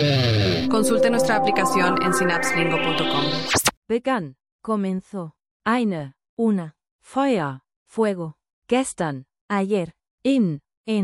Consulte nuestra aplicación en synapselingo.com. Begann, comenzó. Una. Feuer, fuego. Gestern, ayer. En.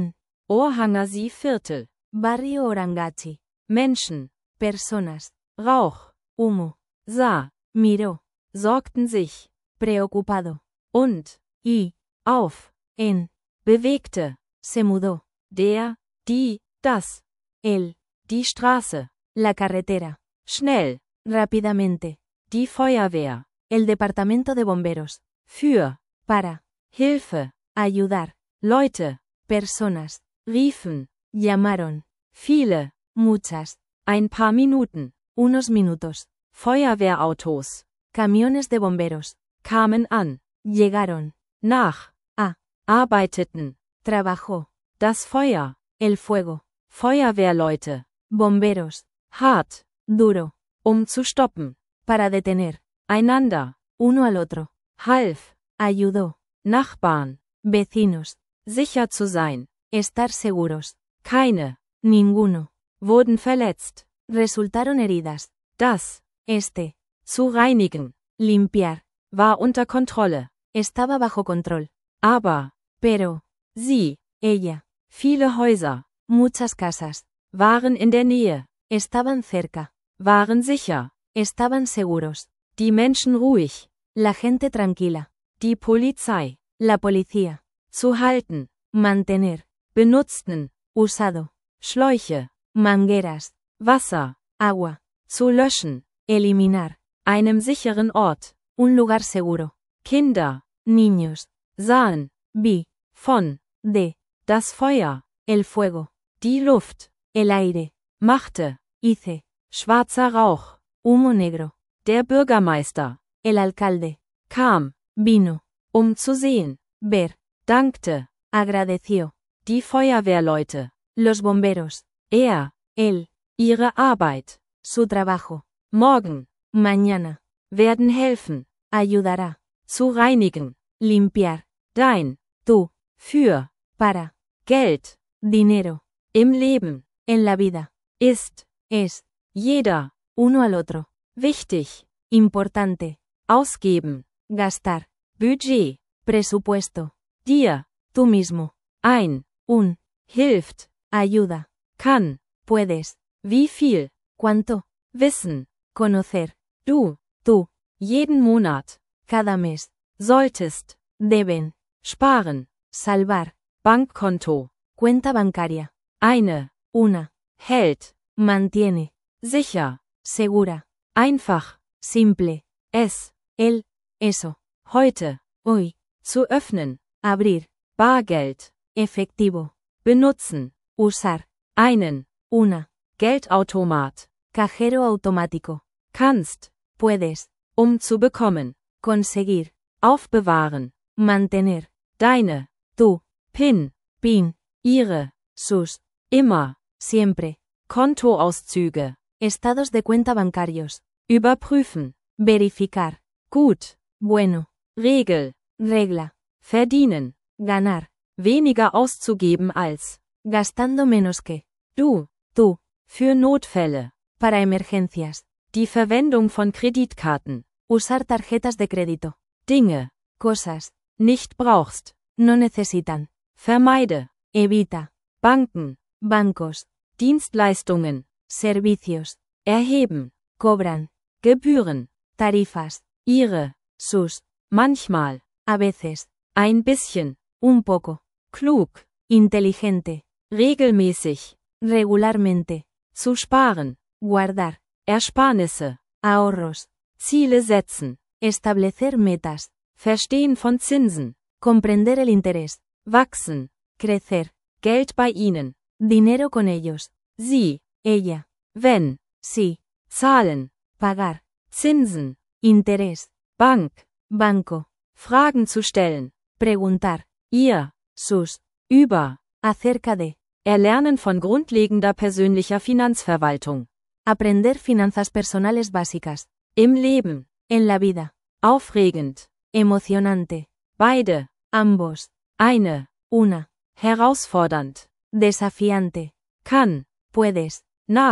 Orangazi Viertel. Barrio Orangazi. Menschen, personas. Rauch, humo. Sah, miró. Sorgten sich, preocupado. Und, auf, bewegte, se mudó. Der, die, das. El, die Straße. La carretera. Schnell, rápidamente. Die Feuerwehr. El departamento de bomberos. Für, para. Hilfe, ayudar. Leute, personas. Riefen, llamaron. Viele, muchas. Ein paar Minuten, unos minutos. Feuerwehrautos. Camiones de bomberos. Kamen an. Llegaron. Nach. Arbeiteten. Trabajó. Das Feuer. El fuego. Feuerwehrleute. Bomberos. Hart. Duro. Zu stoppen. Para detener. Einander. Uno al otro. Half. Ayudó. Nachbarn. Vecinos. Sicher zu sein. Estar seguros. Keine. Ninguno. Wurden verletzt. Resultaron heridas. Das. Zu reinigen. Limpiar. War unter Kontrolle. Estaba bajo control. Aber. Pero. Sie. Ella. Viele Häuser. Muchas casas. Waren in der Nähe. Estaban cerca. Waren sicher. Estaban seguros. Die Menschen ruhig. La gente tranquila. Die Polizei. La policía. Zu halten. Mantener. Benutzten. Usado. Schläuche. Mangueras. Wasser. Agua. Zu löschen. Eliminar. Einem sicheren Ort. Un lugar seguro. Kinder. Niños. Sahen. Vi. Von. De. Das Feuer. El fuego. Die Luft. El aire. Machte. Hice. Schwarzer Rauch. Humo negro. Der Bürgermeister. El alcalde. Kam. Vino. Zu sehen. Ver. Dankte. Agradeció. Die Feuerwehrleute. Los bomberos. Er. Él. Ihre Arbeit. Su trabajo. Morgen. Mañana. Werden helfen. Ayudará. Zu reinigen. Limpiar. Dein. Tú. Für. Para. Geld. Dinero. Im Leben. En la vida. Ist. Es. Jeder. Uno al otro. Wichtig. Importante. Ausgeben. Gastar. Budget. Presupuesto. Dir. Tú mismo. Un. Hilft. Ayuda. Kann. Puedes. Wie viel. Cuánto. Wissen. Conocer. Du. Tú. Jeden Monat. Cada mes. Solltest. Deben. Sparen. Salvar. Bankkonto. Cuenta bancaria. Una. Hält. Mantiene. Sicher. Segura. Einfach. Simple. El. Eso. Heute. Hoy. Zu öffnen. Abrir. Bargeld. Efectivo. Benutzen. Usar. Una. Geldautomat. Cajero automático. Kannst. Puedes. Zu bekommen. Conseguir. Aufbewahren. Mantener. Deine. Tú. Pin. Ihre. Sus. Immer. Siempre. Kontoauszüge. Estados de cuenta bancarios. Überprüfen. Verificar. Gut. Bueno. Regel. Regla. Verdienen. Ganar. Weniger auszugeben als. Gastando menos que. Tú. Für Notfälle. Para emergencias. Die Verwendung von Kreditkarten. Usar tarjetas de crédito. Dinge. Cosas. Nicht brauchst. No necesitan. Vermeide. Evita. Banken. Bancos. Dienstleistungen. Servicios. Erheben. Cobran. Gebühren. Tarifas. Ihre. Sus. Manchmal. A veces. Ein bisschen. Un poco. Klug. Inteligente. Regelmäßig. Regularmente. Zu sparen. Guardar. Ersparnisse. Ahorros. Ziele setzen. Establecer metas. Verstehen von Zinsen. Comprender el interés. Wachsen. Crecer. Geld bei ihnen. Dinero con ellos. Sie. Ella. Wenn. Sí. Zahlen. Pagar. Zinsen. Interés. Bank. Banco. Fragen zu stellen. Preguntar. Ihr. Sus. Über. Acerca de. Erlernen von grundlegender persönlicher Finanzverwaltung. Aprender finanzas personales básicas. Im Leben. En la vida. Aufregend. Emocionante. Beide. Ambos. Una. Herausfordernd. Desafiante. Kann. Puedes. Nach.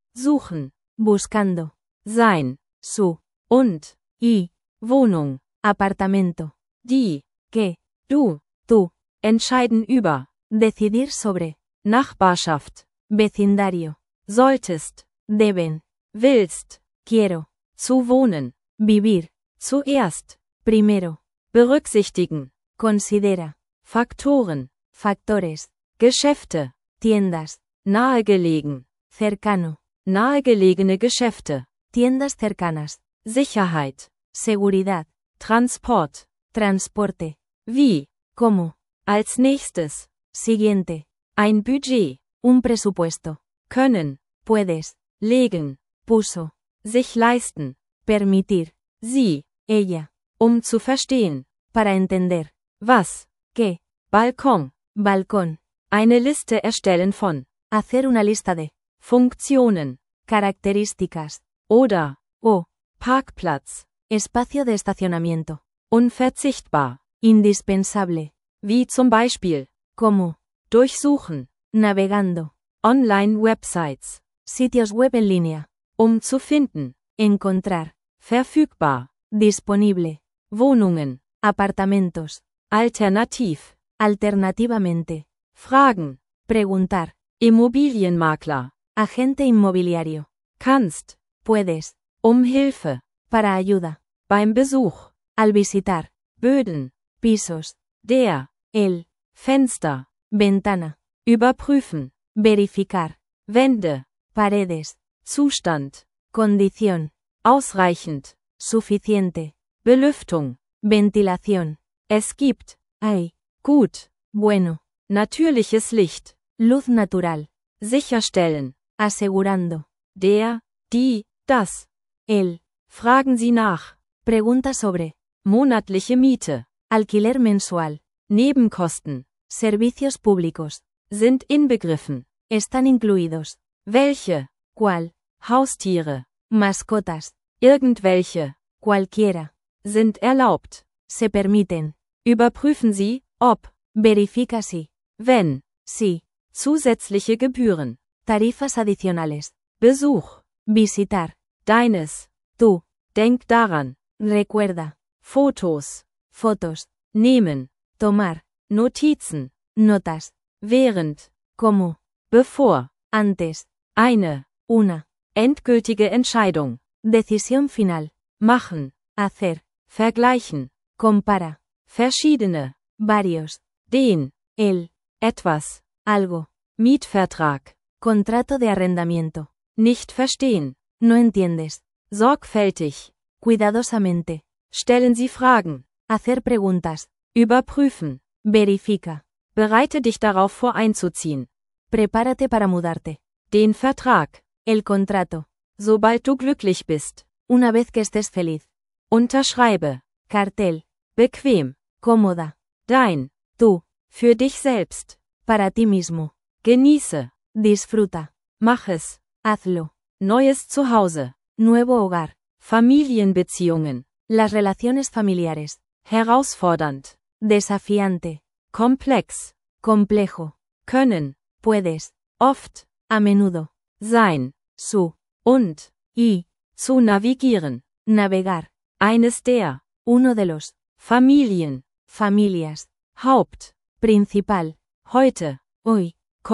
suchen, buscando, sein, su, und, y, Wohnung, apartamento, die, que, du, tú, entscheiden über, decidir sobre, Nachbarschaft, vecindario, solltest, deben, willst, quiero, zu wohnen, vivir, zuerst, primero, berücksichtigen, considera, Faktoren, factores, Geschäfte, tiendas, nahegelegen, cercano, nahegelegene Geschäfte, tiendas cercanas, Sicherheit, seguridad, Transport, transporte, wie, como, als nächstes, siguiente, ein Budget, un presupuesto, können, puedes, legen, puso, sich leisten, permitir, sie, ella, zu verstehen, para entender, was, qué, Balkon, balcón, eine Liste erstellen von, hacer una lista de, Funktionen, características, oder, o, Parkplatz, espacio de estacionamiento, unverzichtbar, indispensable, wie zum Beispiel, como, durchsuchen, navegando, Online-Websites, sitios web en línea, zu finden, encontrar, verfügbar, disponible, Wohnungen, apartamentos, alternativ, alternativamente, fragen, preguntar, Immobilienmakler, agente inmobiliario, kannst, puedes, Hilfe, para ayuda, beim Besuch, al visitar, Böden, pisos, der, el, Fenster, ventana, überprüfen, verificar, Wände, paredes, Zustand, condición, ausreichend, suficiente, Belüftung, ventilación, es gibt, hay, gut, bueno, natürliches Licht, luz natural, sicherstellen, asegurando, der, die, das, el, fragen Sie nach, pregunta sobre, monatliche Miete, alquiler mensual, Nebenkosten, servicios públicos, sind inbegriffen, están incluidos, welche, cuál, Haustiere, mascotas, irgendwelche, cualquiera, sind erlaubt, se permiten, überprüfen Sie, ob, verifica si, wenn, si, zusätzliche Gebühren, tarifas adicionales, Besuch, visitar, deines, tú, denk daran, recuerda, Fotos, fotos, nehmen, tomar, Notizen, notas, während, como, bevor, antes, eine, una, endgültige Entscheidung, decisión final, machen, hacer, vergleichen, compara, verschiedene, varios, den, el, etwas, algo, Mietvertrag, contrato de arrendamiento, nicht verstehen, no entiendes, sorgfältig, cuidadosamente, stellen Sie Fragen, hacer preguntas, überprüfen, verifica, bereite dich darauf vor einzuziehen, prepárate para mudarte, den Vertrag, el contrato, sobald du glücklich bist, una vez que estés feliz, unterschreibe, cartel, bequem, cómoda, dein, tú, für dich selbst, para ti mismo, genieße, disfruta, mach es, hazlo, neues Zuhause, nuevo hogar, Familienbeziehungen, las relaciones familiares, herausfordernd, desafiante, komplex, complejo, können, puedes, oft, a menudo, sein, su, und, y, zu navigieren, navegar, eines der, uno de los, Familien, familias, Haupt, principal, heute, hoy,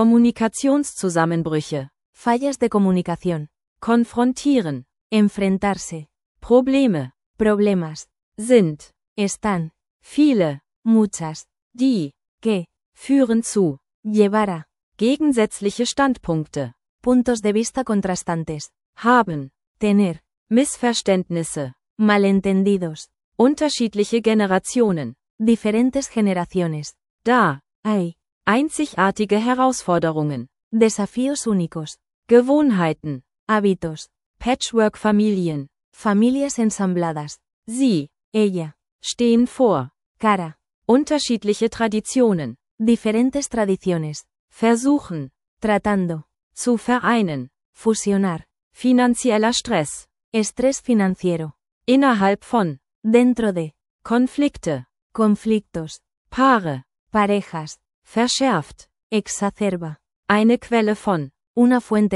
Kommunikationszusammenbrüche, fallas de comunicación, konfrontieren, enfrentarse, Probleme, problemas, sind, están, viele, muchas, die, que, führen zu, llevar a, gegensätzliche Standpunkte, puntos de vista contrastantes, haben, tener, Missverständnisse, malentendidos, unterschiedliche Generationen, diferentes generaciones, da, hay, einzigartige Herausforderungen, desafíos únicos, Gewohnheiten, hábitos, Patchwork-Familien, familias ensambladas, sie, ella, stehen vor, cara, unterschiedliche Traditionen, diferentes tradiciones, versuchen, tratando, zu vereinen, fusionar, finanzieller Stress, estrés financiero, innerhalb von, dentro de, Konflikte, conflictos, Paare, parejas, verschärft, exacerba, eine Quelle von, una fuente de,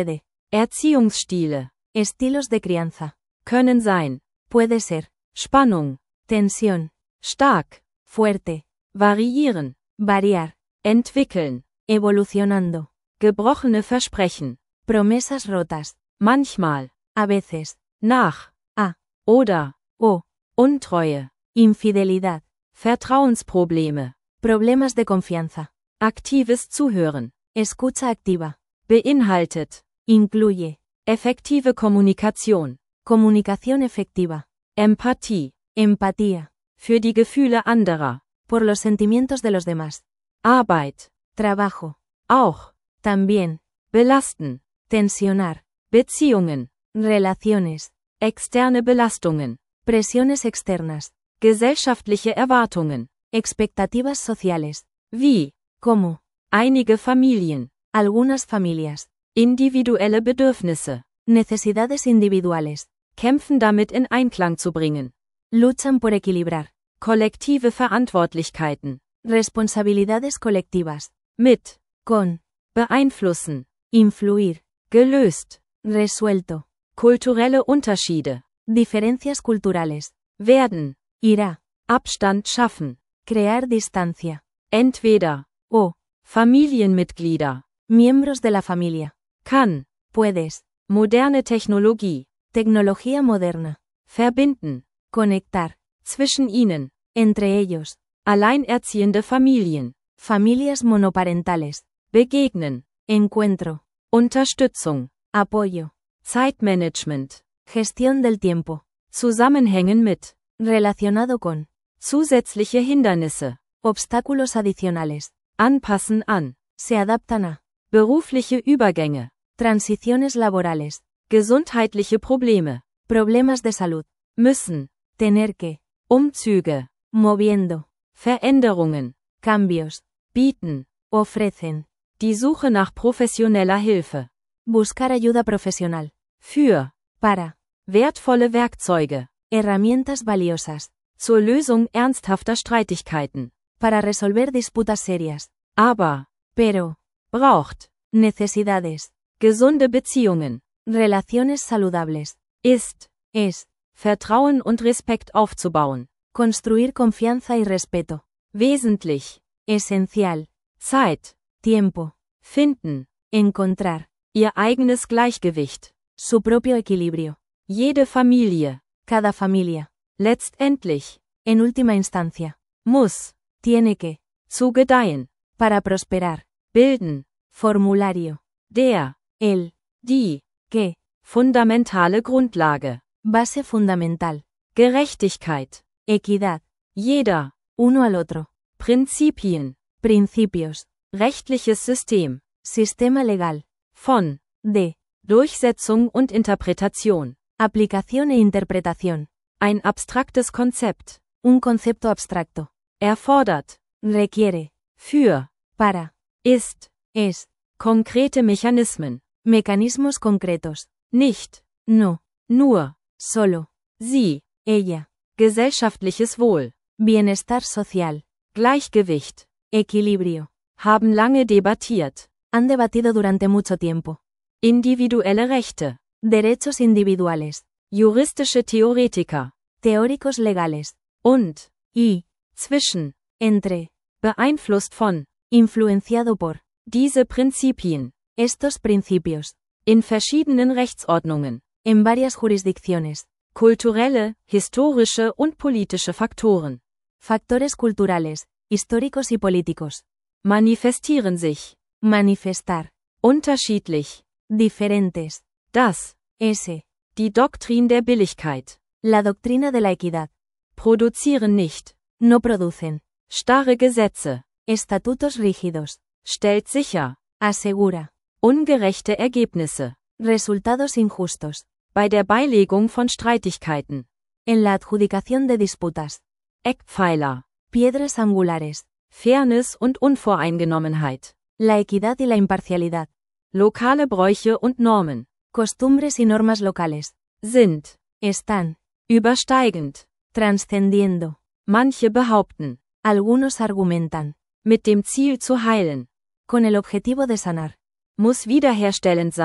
Erziehungsstile. Estilos de crianza. Können sein. Puede ser. Spannung. Tensión. Stark. Fuerte. Variieren. Variar. Entwickeln. Evolucionando. Gebrochene Versprechen. Promesas rotas. Manchmal. A veces. Nach. A. Oder. O. Untreue. Infidelidad. Vertrauensprobleme. Problemas de confianza. Aktives Zuhören. Escucha activa. Beinhaltet. Incluye. Effektive Kommunikation. Comunicación efectiva. Empathie. Empatía. Für die Gefühle anderer. Por los sentimientos de los demás. Arbeit. Trabajo. Auch. También. Belasten. Tensionar. Beziehungen. Relaciones. Externe Belastungen. Presiones externas. Gesellschaftliche Erwartungen. Expectativas sociales. Wie. Como. Einige Familien. Algunas familias. Individuelle Bedürfnisse. Necesidades individuales. Kämpfen damit in Einklang zu bringen. Luchan por equilibrar. Kollektive Verantwortlichkeiten. Responsabilidades colectivas. Mit. Con. Beeinflussen. Influir. Gelöst. Resuelto. Kulturelle Unterschiede. Diferencias culturales. Werden. Irá. Abstand schaffen. Crear distancia. Entweder. O. Familienmitglieder. Miembros de la familia. Kann. Puedes. Moderne Technologie. Tecnología moderna. Verbinden. Conectar. Zwischen ihnen. Entre ellos. Alleinerziehende Familien. Familias monoparentales. Begegnen. Encuentro. Unterstützung. Apoyo. Zeitmanagement. Gestión del tiempo. Zusammenhängen mit. Relacionado con. Zusätzliche Hindernisse. Obstáculos adicionales. Anpassen an. Se adaptan a. Berufliche Übergänge. Transiciones laborales. Gesundheitliche Probleme. Problemas de salud. Müssen. Tener que. Umzüge. Moviendo. Veränderungen. Cambios. Bieten. Ofrecen. Die Suche nach professioneller Hilfe. Buscar ayuda profesional. Für. Para. Wertvolle Werkzeuge. Herramientas valiosas. Zur Lösung ernsthafter Streitigkeiten. Para resolver disputas serias. Aber. Pero. Braucht. Necesidades. Gesunde Beziehungen. Relaciones saludables. Ist. Es. Vertrauen und Respekt aufzubauen. Construir confianza y respeto. Wesentlich. Esencial. Zeit. Tiempo. Finden. Encontrar. Ihr eigenes Gleichgewicht. Su propio equilibrio. Jede Familie. Cada familia. Letztendlich. En última instancia. Muss. Tiene que. Zu gedeihen. Para prosperar. Bilden. Formulario. Der. El. Die. Que. Fundamentale Grundlage. Base fundamental. Gerechtigkeit. Equidad. Jeder. Uno al otro. Prinzipien. Principios. Rechtliches System. Sistema legal. Von. De. Durchsetzung und Interpretation. Aplicación e interpretación. Ein abstraktes Konzept. Un concepto abstracto. Erfordert. Requiere. Für. Para. Ist. Es. Konkrete Mechanismen. Mecanismos concretos. Nicht. No. Nur. Solo. Sie. Ella. Gesellschaftliches Wohl. Bienestar social. Gleichgewicht. Equilibrio. Haben lange debattiert. Han debatido durante mucho tiempo. Individuelle Rechte. Derechos individuales. Juristische Theoretiker. Teóricos legales. Und. Y. Zwischen. Entre. Beeinflusst von. Influenciado por. Diese Prinzipien. Estos principios. In verschiedenen Rechtsordnungen. En varias jurisdicciones. Kulturelle, historische und politische Faktoren. Factores culturales, históricos y políticos. Manifestieren sich. Manifestar. Unterschiedlich. Diferentes. Das. Ese. Die Doktrin der Billigkeit. La doctrina de la equidad. Produzieren nicht. No producen. Starre Gesetze. Estatutos rígidos. Stellt sicher. Asegura. Ungerechte Ergebnisse. Resultados injustos. Bei der Beilegung von Streitigkeiten. En la adjudicación de disputas. Eckpfeiler. Piedras angulares. Fairness und Unvoreingenommenheit. La equidad y la imparcialidad. Lokale Bräuche und Normen. Costumbres y normas locales. Sind. Están. Übersteigend. Transcendiendo. Manche behaupten. Algunos argumentan. Mit dem Ziel zu heilen. Con el objetivo de sanar. Muss wiederherstellend sein.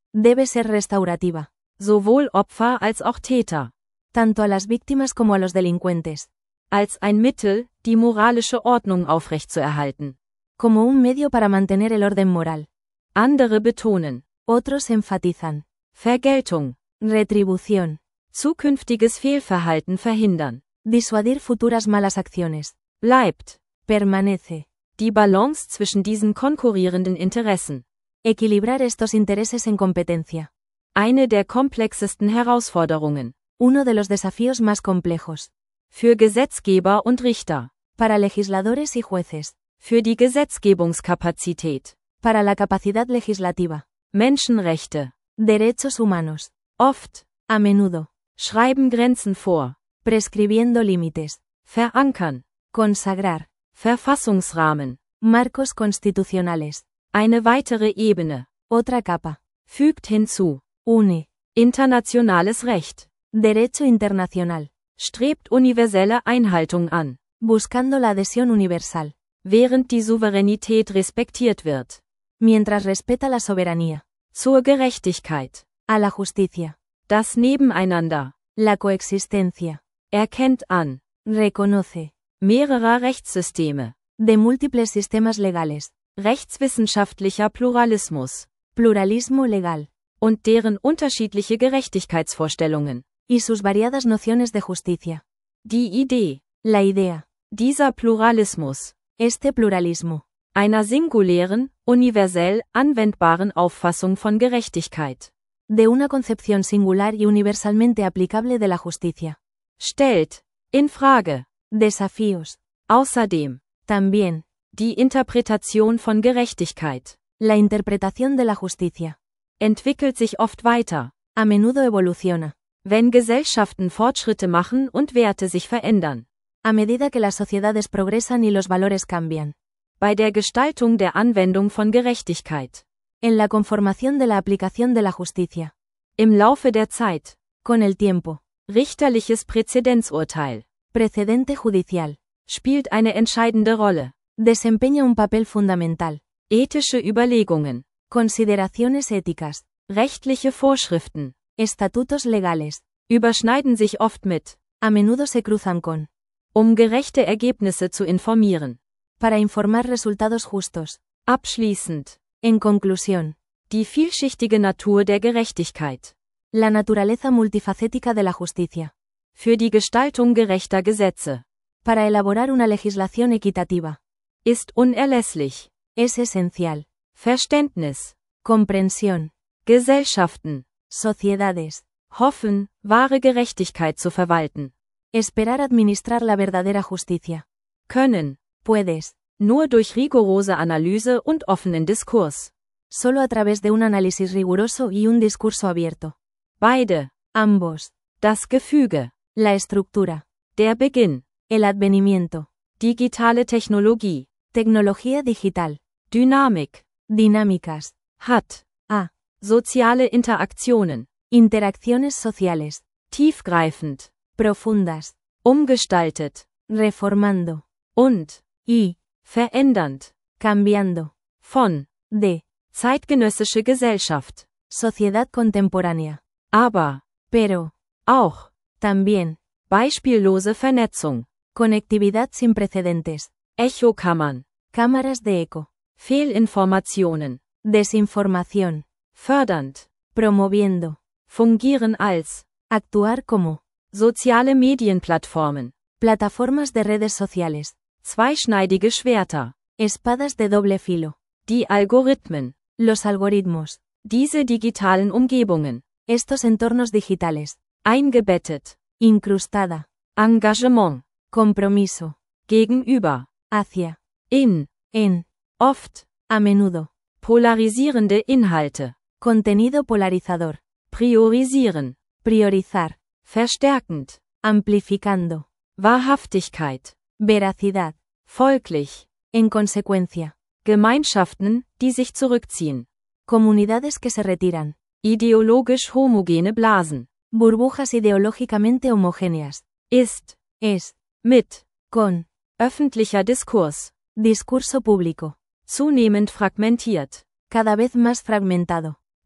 Debe ser restaurativa. sowohl Opfer als auch Täter, Tanto a las víctimas como a los delincuentes. als ein Mittel, die moralische Ordnung aufrechtzuerhalten. Como un medio para mantener el orden moral. Andere betonen, Otros enfatizan. Vergeltung, Retribución. zukünftiges Fehlverhalten verhindern. Disuadir futuras malas acciones. Bleibt Permanece. die Balance zwischen diesen konkurrierenden Interessen. Equilibrar estos intereses en competencia. Eine der komplexesten Herausforderungen. Uno de los desafíos más complejos. Für Gesetzgeber und Richter. Para legisladores y jueces. Für die Gesetzgebungskapazität. Para la capacidad legislativa. Menschenrechte. Derechos humanos. Oft. A menudo. Schreiben Grenzen vor. Prescribiendo límites. Verankern. Consagrar. Verfassungsrahmen. Marcos constitucionales. Eine weitere Ebene. Otra capa. Fügt hinzu. Une. Internationales Recht. Derecho internacional. Strebt universelle Einhaltung an. Buscando la adhesión universal. Während die Souveränität respektiert wird. Mientras respeta la soberanía. Zur Gerechtigkeit. A la justicia. Das Nebeneinander. La coexistencia. Erkennt an. Reconoce. Mehrerer Rechtssysteme. De múltiples sistemas legales. Rechtswissenschaftlicher Pluralismus. Pluralismo legal. Und deren unterschiedliche Gerechtigkeitsvorstellungen. Y sus variadas nociones de justicia. Die Idee. La idea. Dieser Pluralismus. Este pluralismo. Einer singulären, universell anwendbaren Auffassung von Gerechtigkeit. De una concepción singular y universalmente aplicable de la justicia. Stellt. In Frage. Desafíos. Außerdem. También. Die Interpretation von Gerechtigkeit. La interpretación de la justicia. Entwickelt sich oft weiter. A menudo evoluciona. Wenn Gesellschaften Fortschritte machen und Werte sich verändern. A medida que las sociedades progresan y los valores cambian. Bei der Gestaltung der Anwendung von Gerechtigkeit. En la conformación de la aplicación de la justicia. Im Laufe der Zeit. Con el tiempo. Richterliches Präzedenzurteil. Precedente judicial. Spielt eine entscheidende Rolle. Desempeña un papel fundamental. Ethische Überlegungen. Consideraciones éticas. Rechtliche Vorschriften. Estatutos legales. Überschneiden sich oft mit. A menudo se cruzan con. Gerechte Ergebnisse zu informieren. Para informar resultados justos. Abschließend. En conclusión. Die vielschichtige Natur der Gerechtigkeit. La naturaleza multifacética de la justicia. Für die Gestaltung gerechter Gesetze. Para elaborar una legislación equitativa. Ist unerlässlich. Es esencial. Verständnis. Comprensión. Gesellschaften. Sociedades. Hoffen, wahre Gerechtigkeit zu verwalten. Esperar administrar la verdadera justicia. Können. Puedes. Nur durch rigorose Analyse und offenen Diskurs. Solo a través de un análisis riguroso y un discurso abierto. Beide. Ambos. Das Gefüge. La estructura. Der Beginn. El advenimiento. Digitale Technologie. Tecnología digital. Dynamik. Dinámicas. Hat. A. Soziale Interaktionen. Interacciones sociales. Tiefgreifend. Profundas. Umgestaltet. Reformando. Und. Y. Verändernd. Cambiando. Von. De. Zeitgenössische Gesellschaft. Sociedad contemporánea. Aber. Pero. Auch. También. Beispiellose Vernetzung. Conectividad sin precedentes. Echokammern. Cámaras de eco. Fehlinformationen. Desinformación. Fördernd. Promoviendo. Fungieren als. Actuar como. Soziale Medienplattformen. Plataformas de redes sociales. Zweischneidige Schwerter. Espadas de doble filo. Die Algorithmen. Los algoritmos. Diese digitalen Umgebungen. Estos entornos digitales. Eingebettet. Incrustada. Engagement. Compromiso. Gegenüber. Hacia. In. En. Oft. A menudo. Polarisierende Inhalte. Contenido polarizador. Priorisieren. Priorizar. Verstärkend. Amplificando. Wahrhaftigkeit. Veracidad. Folglich. En consecuencia. Gemeinschaften, die sich zurückziehen. Comunidades que se retiran. Ideologisch homogene Blasen. Burbujas ideológicamente homogéneas. Ist. Es. Mit. Con. Öffentlicher Diskurs. Discurso público. Zunehmend fragmentiert. Cada vez más fragmentado.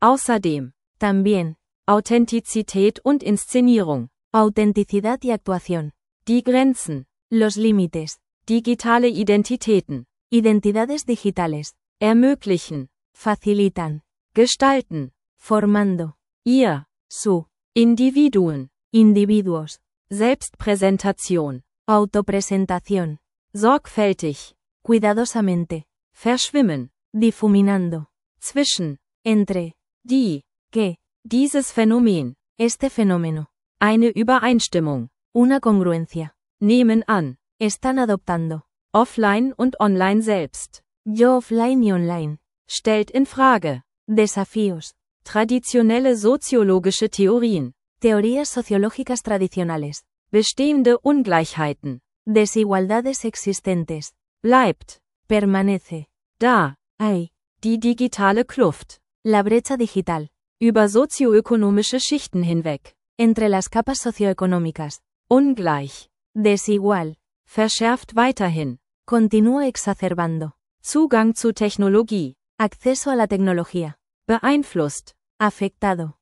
Außerdem. También. Authentizität und Inszenierung. Autenticidad y actuación. Die Grenzen. Los límites. Digitale Identitäten. Identidades digitales. Ermöglichen. Facilitan. Gestalten. Formando. Ihr. Su. Individuen. Individuos. Selbstpräsentation. Autopresentación. Sorgfältig. Cuidadosamente. Verschwimmen. Difuminando. Zwischen. Entre. Die. ¿Qué? Dieses Phänomen. Este fenómeno. Eine Übereinstimmung. Una congruencia. Nehmen an. Están adoptando. Offline und online selbst. Yo offline y online. Stellt in Frage. Desafíos. Traditionelle soziologische Theorien. Teorías sociológicas tradicionales. Bestehende Ungleichheiten. Desigualdades existentes. Bleibt. Permanece. Da. Hay. Die digitale Kluft. La brecha digital. Über sozioökonomische Schichten hinweg. Entre las capas socioeconómicas. Ungleich. Desigual. Verschärft weiterhin. Continúa exacerbando. Zugang zu Technologie. Acceso a la tecnología. Beeinflusst. Afectado.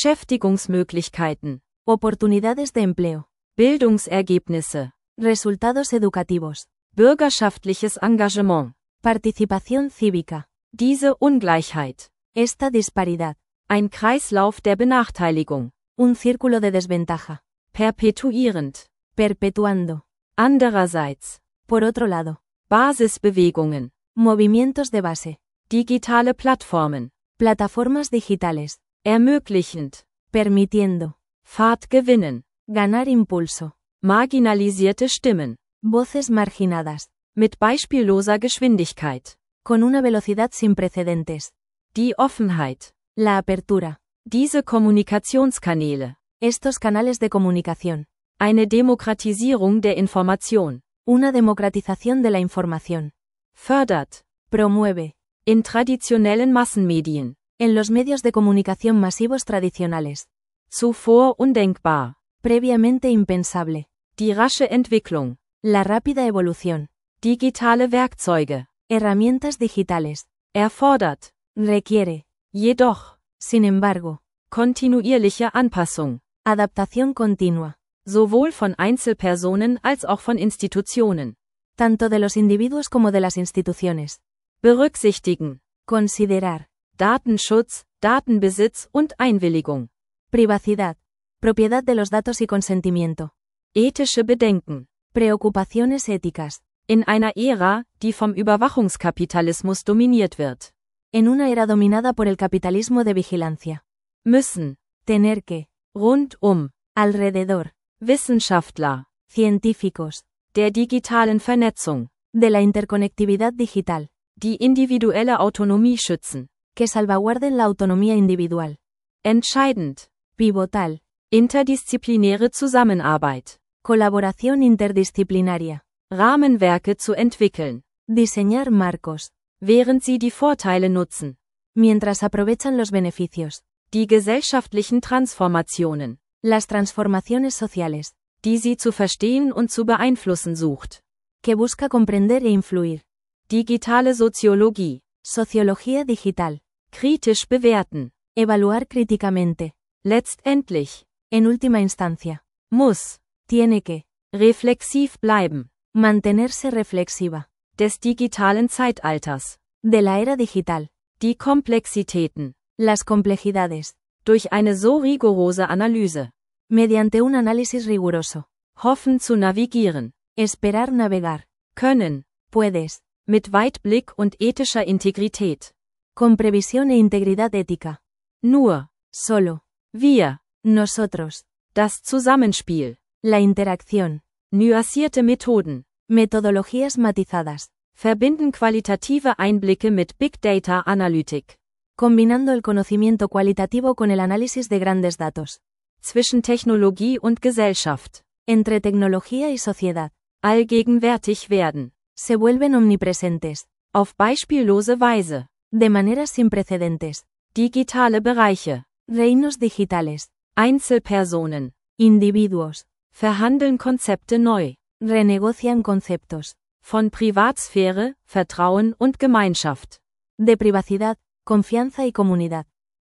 Beschäftigungsmöglichkeiten. Oportunidades de empleo. Bildungsergebnisse. Resultados educativos. Bürgerschaftliches Engagement. Participación cívica. Diese Ungleichheit. Esta disparidad. Ein Kreislauf der Benachteiligung. Un círculo de desventaja. Perpetuierend. Perpetuando. Andererseits. Por otro lado. Basisbewegungen. Movimientos de base. Digitale Plattformen. Plataformas digitales. Ermöglichend. Permitiendo. Fahrt gewinnen. Ganar impulso. Marginalisierte Stimmen. Voces marginadas. Mit beispielloser Geschwindigkeit. Con una velocidad sin precedentes. Die Offenheit. La apertura. Diese Kommunikationskanäle. Estos canales de comunicación. Eine Demokratisierung der Information. Una democratización de la información. Fördert. Promueve. In traditionellen Massenmedien. En los medios de comunicación masivos tradicionales. Zuvor undenkbar. Previamente impensable. Die rasche Entwicklung. La rápida evolución. Digitale Werkzeuge. Herramientas digitales. Erfordert. Requiere. Jedoch. Sin embargo. Kontinuierliche Anpassung. Adaptación continua. Sowohl von Einzelpersonen als auch von Institutionen. Tanto de los individuos como de las instituciones. Berücksichtigen. Considerar. Datenschutz, Datenbesitz und Einwilligung. Privacidad. Propiedad de los datos y consentimiento. Ethische Bedenken. Preocupaciones éticas. In einer Ära, die vom Überwachungskapitalismus dominiert wird. En una era dominada por el capitalismo de vigilancia. Müssen. Tener que. Rundum. Alrededor. Wissenschaftler. Científicos. Der digitalen Vernetzung. De la interconectividad digital. Die individuelle Autonomie schützen. Que salvaguarden la autonomía individual. Entscheidend. Pivotal. Interdisziplinäre Zusammenarbeit. Colaboración interdisciplinaria. Rahmenwerke zu entwickeln. Diseñar marcos. Während sie die Vorteile nutzen. Mientras aprovechan los beneficios. Die gesellschaftlichen Transformationen. Las transformaciones sociales. Die sie zu verstehen und zu beeinflussen sucht. Que busca comprender e influir. Digitale Soziologie. Sociología digital. Kritisch bewerten. Evaluar críticamente. Letztendlich. En última instancia. Muss. Tiene que. Reflexiv bleiben. Mantenerse reflexiva. Des digitalen Zeitalters. De la era digital. Die Komplexitäten. Las complejidades. Durch eine so rigorose Analyse. Mediante un análisis riguroso. Hoffen zu navigieren. Esperar navegar. Können. Puedes. Mit Weitblick und ethischer Integrität. Con previsión e integridad ética. Nur. Solo. Wir. Nosotros. Das Zusammenspiel. La interacción. Nuancierte Methoden. Metodologías matizadas. Verbinden qualitative Einblicke mit Big Data Analytik. Combinando el conocimiento cualitativo con el análisis de grandes datos. Zwischen Technologie und Gesellschaft. Entre tecnología y sociedad. Allgegenwärtig werden. Se vuelven omnipresentes. Auf beispiellose Weise. De maneras sin precedentes. Digitale Bereiche. Reinos digitales. Einzelpersonen. Individuos. Verhandeln Konzepte neu. Renegocian conceptos. Von Privatsphäre, Vertrauen und Gemeinschaft. De privacidad, confianza y comunidad.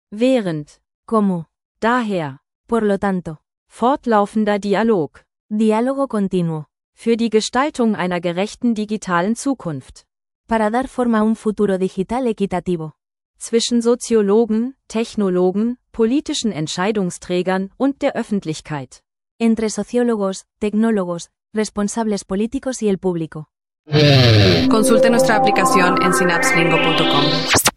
Während. Como. Daher. Por lo tanto. Fortlaufender Dialog. Diálogo continuo. Für die Gestaltung einer gerechten digitalen Zukunft. Para dar forma a un futuro digital equitativo. Zwischen Soziologen, Technologen, politischen Entscheidungsträgern und der Öffentlichkeit. Entre sociólogos, tecnólogos, responsables políticos y el público. Consulte nuestra aplicación en synapselingo.com.